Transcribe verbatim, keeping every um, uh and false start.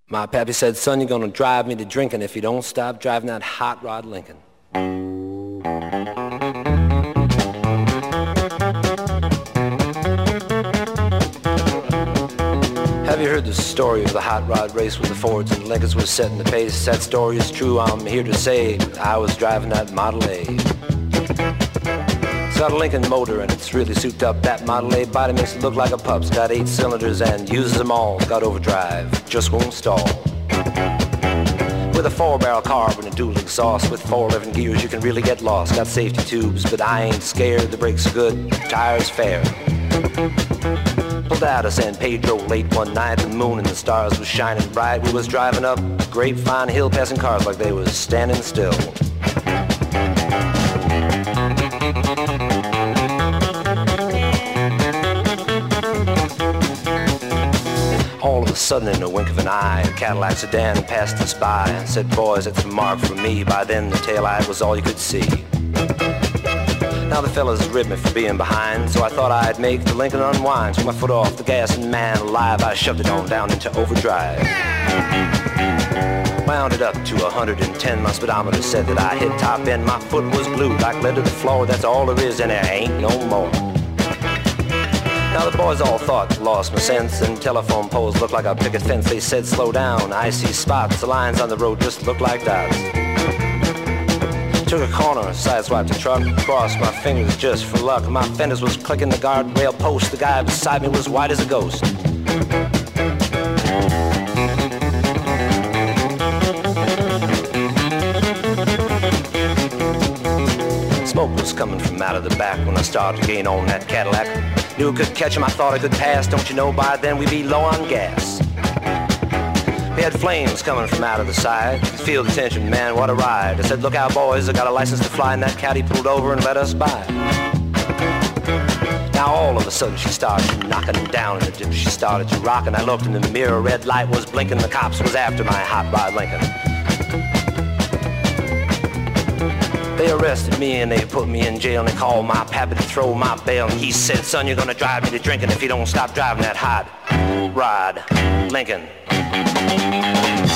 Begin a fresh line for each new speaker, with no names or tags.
My pappy said, son, you're gonna drive me to drinking if you don't stop driving that hot rod Lincoln. Have you heard the story of the hot rod race where the Fords and Lincolns were setting the pace? That story is true, I'm here to say I was driving that Model A. It's got a Lincoln motor and it's really souped up. That Model A body makes it look like a pup's. Got eight cylinders and uses them all. It's got overdrive, just won't stall. With a four-barrel carb and a dual exhaust with four eleven gears, you can really get lost. Got safety tubes, but I ain't scared. The brakes are good, tires fair. Pulled out of San Pedro late one night. The moon and the stars was shining bright. We was driving up Grapevine Hill, passing cars like they was standing still. All of a sudden, in a wink of an eye, a Cadillac sedan passed us by and said, boys, it's a mark for me. By then, the taillight was all you could see. Now the fellas ribbed me for being behind, so I thought I'd make the Lincoln unwind. Took my foot off the gas and man alive, I shoved it on down into overdrive. Wound it up to one hundred ten, my speedometer said that I hit top end. My foot was glued like lead to the floor, that's all there is and there ain't no more. Now the boys all thought I lost my sense, and telephone poles looked like a picket fence. They said slow down, I see spots, the lines on the road just look like dots. Took a corner, sideswiped the truck, crossed my fingers just for luck. My fenders was clicking the guardrail post, the guy beside me was white as a ghost. Smoke was coming from out of the back when I started to gain on that Cadillac. Knew I could catch him, I thought I could pass. Don't you know by then we'd be low on gas. We had flames coming from out of the side. Feel the tension, man, what a ride. I said, look out boys, I got a license to fly. And that caddy pulled over and let us by. Now all of a sudden she started knocking down in the dip. She started to rock and I looked in the mirror. Red light was blinking, the cops was after my hot rod Lincoln. They arrested me and they put me in jail and they called my pappy to throw my bail. And he said, son, you're gonna drive me to drinking if you don't stop driving that hot rod Lincoln.